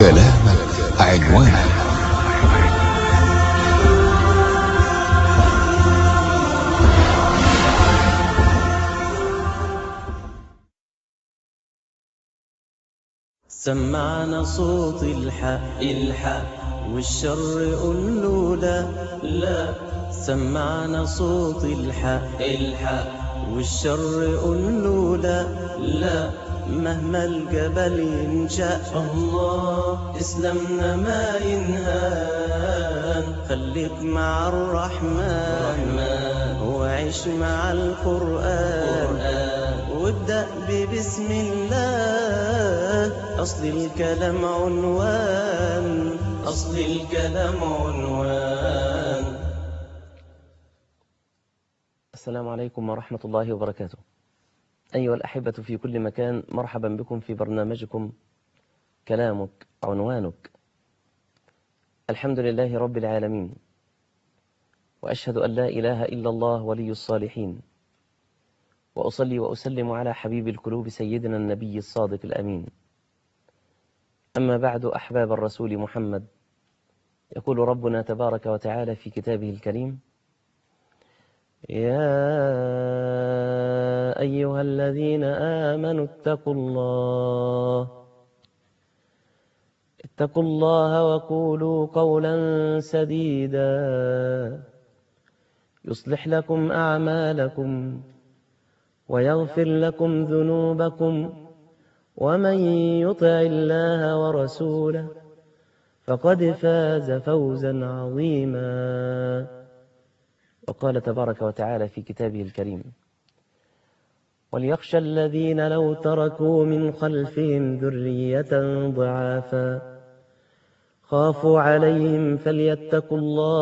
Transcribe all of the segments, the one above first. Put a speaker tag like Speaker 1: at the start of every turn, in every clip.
Speaker 1: كلامك عنوانه.
Speaker 2: سمعنا صوت الحق والشر قوله لا سمعنا صوت الحق والشر قوله لا مهما الجبل ينشأ الله إسلامنا ما ينهان. خليك مع الرحمن وعيش مع القرآن وابدأ ببسم الله. أصل الكلام عنوان السلام عليكم ورحمة الله وبركاته. أيها الأحبة في كل مكان، مرحبا بكم في برنامجكم كلامك عنوانك. الحمد لله رب العالمين، وأشهد أن لا إله إلا الله ولي الصالحين، وأصلي وأسلم على حبيب القلوب سيدنا النبي الصادق الأمين. أما بعد، أحباب الرسول محمد، يقول ربنا تبارك وتعالى في كتابه الكريم: يا أيها الذين آمنوا اتقوا الله وقولوا قولا سديدا يصلح لكم أعمالكم ويغفر لكم ذنوبكم، ومن يطع الله ورسوله فقد فاز فوزا عظيما. وقال تبارك وتعالى في كتابه الكريم: وليخشى الذين لو تركوا من خلفهم ذرية ضعافا خافوا عليهم فليتقوا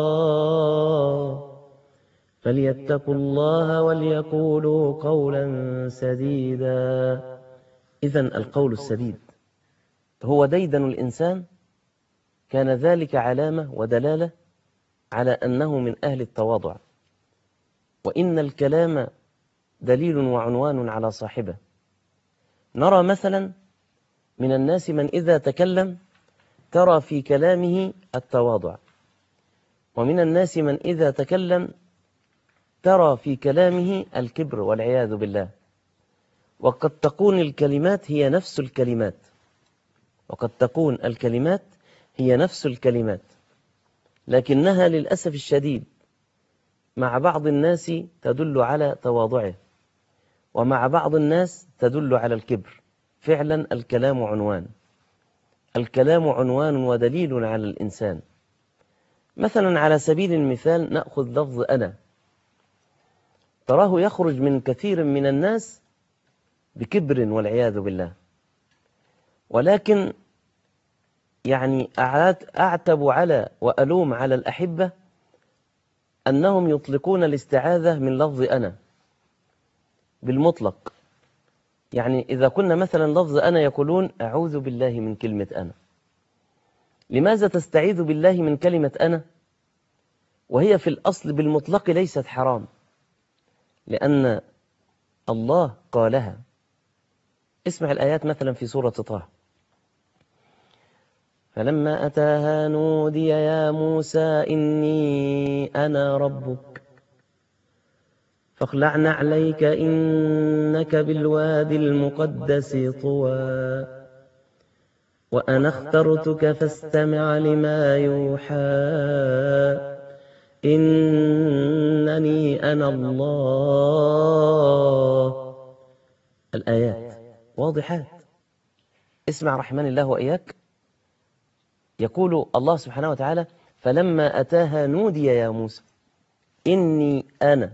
Speaker 2: الله وليقولوا قولا سديدا. إذن القول السديد هو ديدن الإنسان، كان ذلك علامة ودلالة على أنه من أهل التواضع، وإن الكلام دليل وعنوان على صاحبه. نرى مثلا من الناس من إذا تكلم ترى في كلامه التواضع، ومن الناس من إذا تكلم ترى في كلامه الكبر والعياذ بالله. وقد تكون الكلمات هي نفس الكلمات، لكنها للأسف الشديد مع بعض الناس تدل على تواضعه، ومع بعض الناس تدل على الكبر. فعلا الكلام عنوان ودليل على الإنسان. مثلا على سبيل المثال نأخذ لفظ أنا، تراه يخرج من كثير من الناس بكبر والعياذ بالله، ولكن يعني أعتب على وألوم على الأحبة أنهم يطلقون الاستعاذة من لفظ أنا بالمطلق. يعني إذا كنا مثلا لفظ أنا يقولون أعوذ بالله من كلمة أنا. لماذا تستعيذ بالله من كلمة أنا وهي في الأصل بالمطلق ليست حرام؟ لأن الله قالها. اسمع الآيات مثلا في سورة طه: فلما أتاها نودي يا موسى إني أنا ربك فاخلع نعليك إنك بالوادي المقدس طوى وأنا اخترتك فاستمع لما يوحى إنني أنا الله. الآيات واضحات. اسمع رحمن الله وإياك، يقول الله سبحانه وتعالى: فلما أتاها نودي يا موسى إني أنا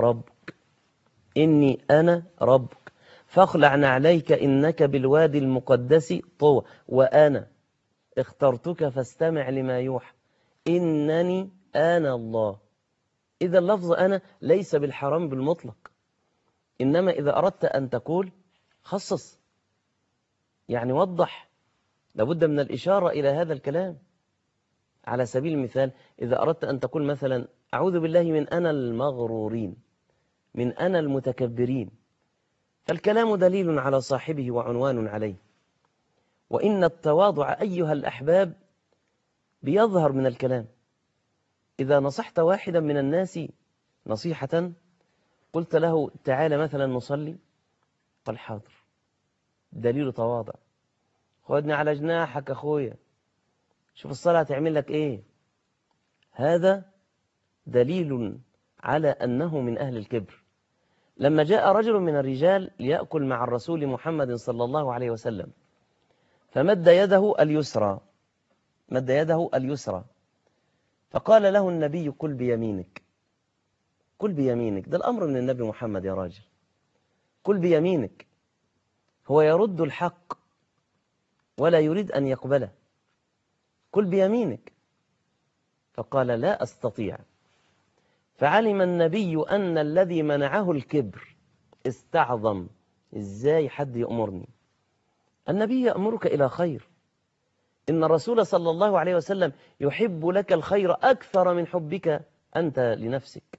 Speaker 2: ربك فاخلع نعليك إنك بالوادي المقدس طوى وأنا اخترتك فاستمع لما يوحى إنني أنا الله. إذا اللفظ أنا ليس بالحرام بالمطلق، إنما إذا أردت أن تقول خصص، يعني وضح، لابد من الإشارة إلى هذا الكلام. على سبيل المثال إذا أردت أن تقول مثلا أعوذ بالله من أنا المغرورين، من أنا المتكبرين، فالكلام دليل على صاحبه وعنوان عليه. وإن التواضع أيها الأحباب بيظهر من الكلام. إذا نصحت واحدا من الناس نصيحة، قلت له تعالى مثلا نصلي، قال حاضر، دليل تواضع. خدني على جناحك أخويا، شوف الصلاة هتعمل لك إيه. هذا دليل على أنه من أهل الكبر. لما جاء رجل من الرجال ليأكل مع الرسول محمد صلى الله عليه وسلم، فمد يده اليسرى، مد يده اليسرى، فقال له النبي كل بيمينك، كل بيمينك. ده الأمر من النبي محمد يا راجل، كل بيمينك. هو يرد الحق ولا يريد أن يقبله، كل بيمينك. فقال لا أستطيع. فعلم النبي أن الذي منعه الكبر استعظم. إزاي حد يأمرني؟ النبي يأمرك إلى خير. إن الرسول صلى الله عليه وسلم يحب لك الخير أكثر من حبك أنت لنفسك.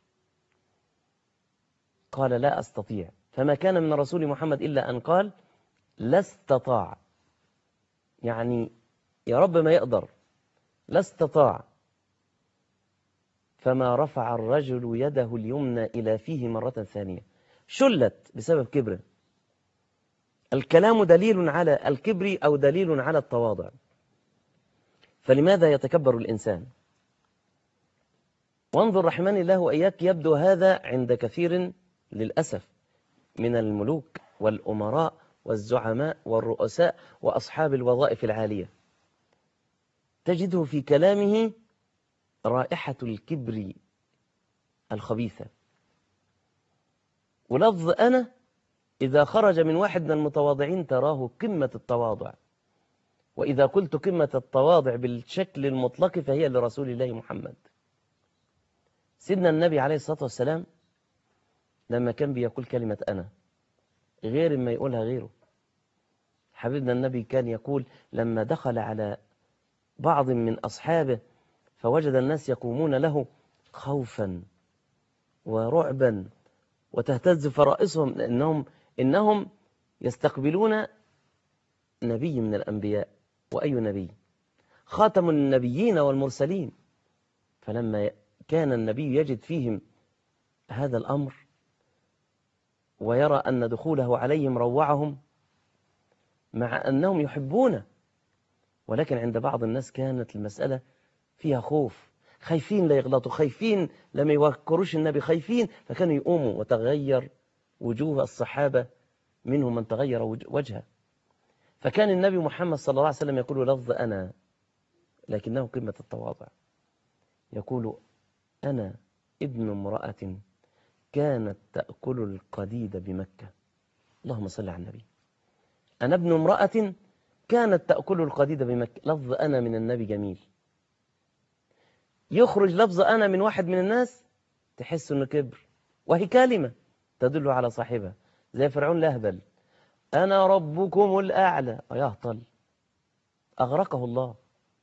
Speaker 2: قال لا أستطيع. فما كان من الرسول محمد إلا أن قال لا استطاع، يعني يا رب ما يقدر، لا استطاع. فما رفع الرجل يده اليمنى إلى فيه مرة ثانية، شلت بسبب كبره. الكلام دليل على الكبر أو دليل على التواضع. فلماذا يتكبر الإنسان؟ وانظر رحمني الله وإياك، يبدو هذا عند كثير للأسف من الملوك والأمراء والزعماء والرؤساء وأصحاب الوظائف العالية، تجده في كلامه رائحة الكبر الخبيثة. ولفظ أنا إذا خرج من واحد من المتواضعين تراه قمة التواضع. وإذا قلت قمة التواضع بالشكل المطلق فهي لرسول الله محمد. سيدنا النبي عليه الصلاة والسلام لما كان بيقول كلمة أنا غير ما يقولها غيره. حبيبنا النبي كان يقول لما دخل على بعض من أصحابه فوجد الناس يقومون له خوفا ورعبا وتهتز فرائصهم، إنهم يستقبلون نبي من الأنبياء. وأي نبي؟ خاتم النبيين والمرسلين. فلما كان النبي يجد فيهم هذا الأمر ويرى أن دخوله عليهم روعهم، مع أنهم يحبونه، ولكن عند بعض الناس كانت المسألة فيها خوف، خايفين لا يغلطوا، خايفين لما يوكروش النبي، خايفين، فكانوا يقوموا وتغير وجوه الصحابة، منهم من تغير وجهه. فكان النبي محمد صلى الله عليه وسلم يقول لفظ أنا، لكنه قمة التواضع. يقول أنا ابن امرأة كانت تأكل القديد بمكة. اللهم صل على النبي. أنا ابن امرأة كانت تأكل القديد بمكة. لفظ أنا من النبي جميل. يخرج لفظ أنا من واحد من الناس تحس أنه كبر، وهي كلمة تدل على صاحبها، زي فرعون الأهبل، أنا ربكم الأعلى، يهطل، أغرقه الله.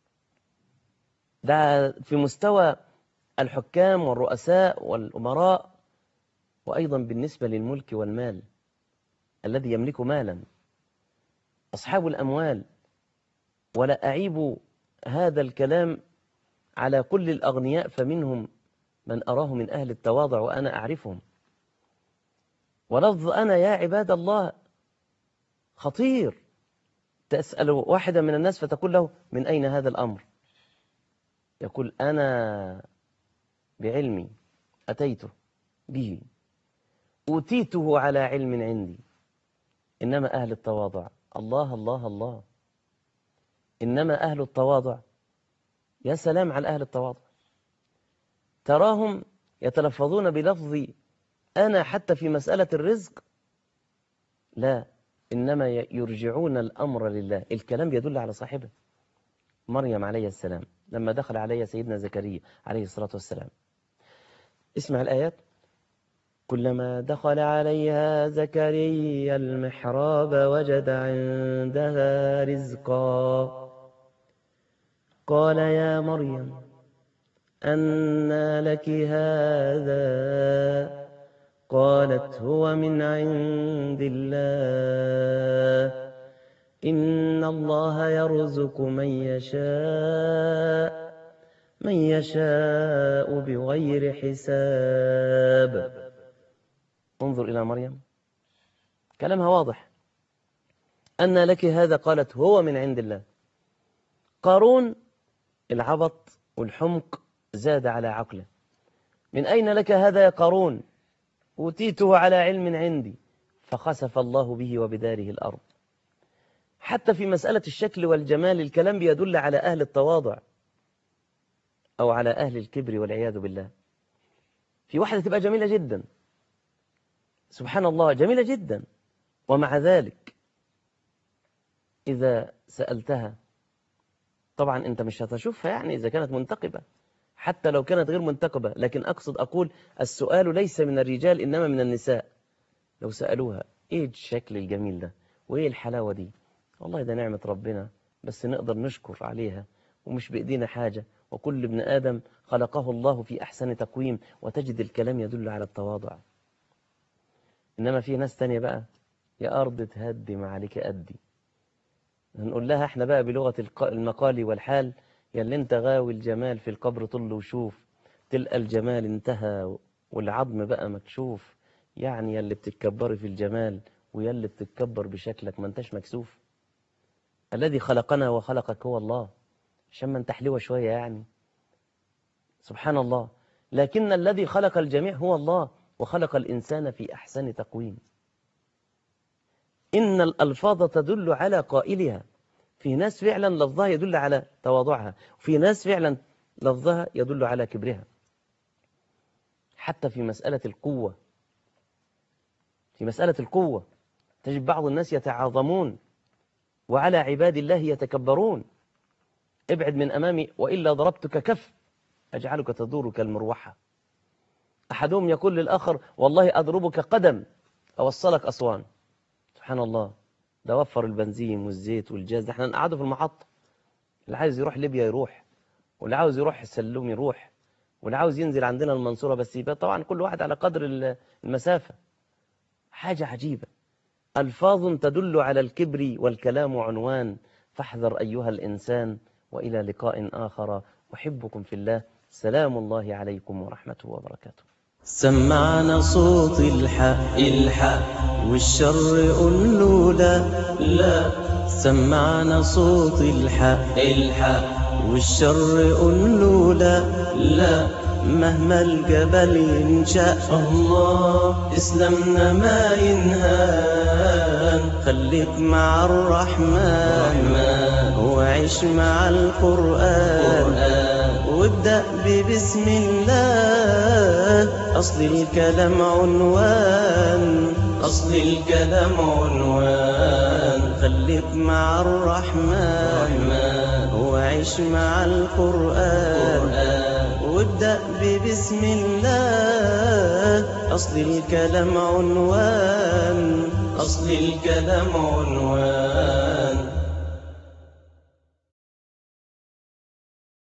Speaker 2: ده في مستوى الحكام والرؤساء والأمراء، وأيضا بالنسبة للملك والمال الذي يملك مالا، أصحاب الأموال. ولا أعيب هذا الكلام على كل الأغنياء، فمنهم من أراه من أهل التواضع وأنا أعرفهم. ولفظ أنا يا عباد الله خطير. تسأل واحدا من الناس فتقول له من أين هذا الأمر؟ يقول أنا بعلمي أتيته به، أوتيته على علم عندي. إنما أهل التواضع، الله الله الله، إنما أهل التواضع، يا سلام على أهل التواضع، تراهم يتلفظون بلفظ أنا حتى في مسألة الرزق، لا، إنما يرجعون الأمر لله. الكلام يدل على صاحبه. مريم عليه السلام لما دخل عليها سيدنا زكريا عليه الصلاة والسلام، اسمع الآيات: كلما دخل عليها زكريا المحراب وجد عندها رزقا قال يا مريم أنى لك هذا؟ قالت هو من عند الله إن الله يرزق من يشاء بغير حساب. انظر إلى مريم، كلامها واضح. أن لك هذا؟ قالت هو من عند الله. قارون العبط والحمق زاد على عقله. من أين لك هذا يا قارون؟ أوتيته على علم عندي. فخسف الله به وبداره الأرض. حتى في مسألة الشكل والجمال الكلام بيدل على أهل التواضع أو على أهل الكبر والعياذ بالله. في واحدة تبقى جميلة جدا، سبحان الله جميلة جدا، ومع ذلك إذا سألتها، طبعا أنت مش هتشوفها يعني إذا كانت منتقبة، حتى لو كانت غير منتقبة، لكن أقصد أقول السؤال ليس من الرجال إنما من النساء. لو سألوها إيه الشكل الجميل ده وإيه الحلاوة دي، والله ده نعمة ربنا، بس نقدر نشكر عليها ومش بإيدينا حاجة، وكل ابن آدم خلقه الله في أحسن تقويم، وتجد الكلام يدل على التواضع. إنما في ناس تانية بقى، يا أرض تهدي ما عليك أدي. هنقول لها احنا بقى بلغة المقال والحال، يا اللي انت غاوي الجمال في القبر طل وشوف، تلقى الجمال انتهى والعظم بقى مكشوف. يعني يا اللي بتتكبري في الجمال ويا اللي بتتكبر بشكلك، ما انتش مكسوف. الذي خلقنا وخلقك هو الله، عشان ما انت حلوة شوية يعني، سبحان الله. لكن الذي خلق الجميع هو الله، وخلق الإنسان في أحسن تقويم. إن الألفاظ تدل على قائلها. في ناس فعلا لفظها يدل على تواضعها، وفي ناس فعلا لفظها يدل على كبرها. حتى في مسألة القوة، تجد بعض الناس يتعاظمون وعلى عباد الله يتكبرون. ابعد من أمامي وإلا ضربتك كف أجعلك تدور كالمروحة. أحدهم يقول للآخر والله أضربك قدم أوصلك أسوان. سبحان الله، ده وفر البنزين والزيت والجاز، ده احنا نقعده في المحطة. اللي عايز يروح ليبيا يروح، واللي عاوز يروح السلوم يروح، واللي عاوز ينزل عندنا المنصورة بس يبقى طبعا كل واحد على قدر المسافة. حاجة عجيبة، ألفاظ تدل على الكبر والكلام عنوان. فاحذر أيها الإنسان، وإلى لقاء آخر، أحبكم في الله. سلام الله عليكم ورحمته وبركاته. سمعنا صوت الحق والشر قل له لا. سمعنا صوت الحق والشر قل له لا. مهما الجبل ينشأ الله إسلامنا ما ينهان. خليك مع الرحمن وعيش مع القرآن، وابدأ ببسم الله. أصل الكلام عنوان، خليك مع الرحمن وعيش مع القرآن، وابدأ ببسم الله. أصل الكلام عنوان